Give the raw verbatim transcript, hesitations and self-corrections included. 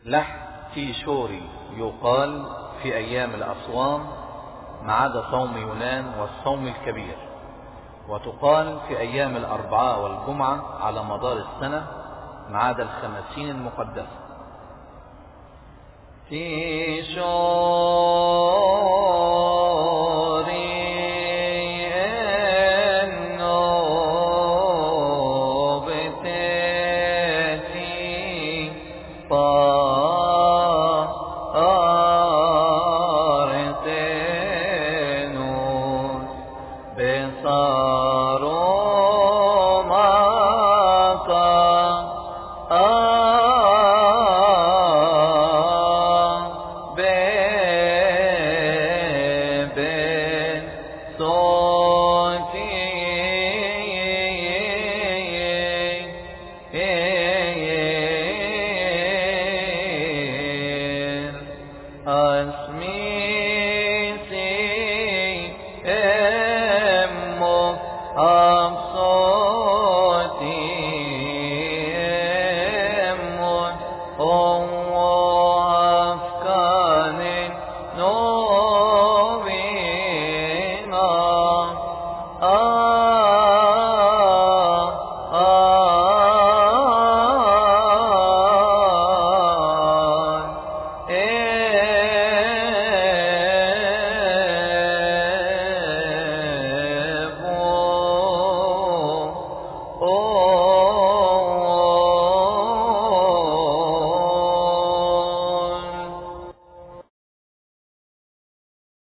لحن في شوري يقال في أيام الأصوام ما عدا صوم يونان والصوم الكبير، وتقال في أيام الأربعاء والجمعة على مدار السنة ما عدا الخمسين المقدسة. في شوري أسمي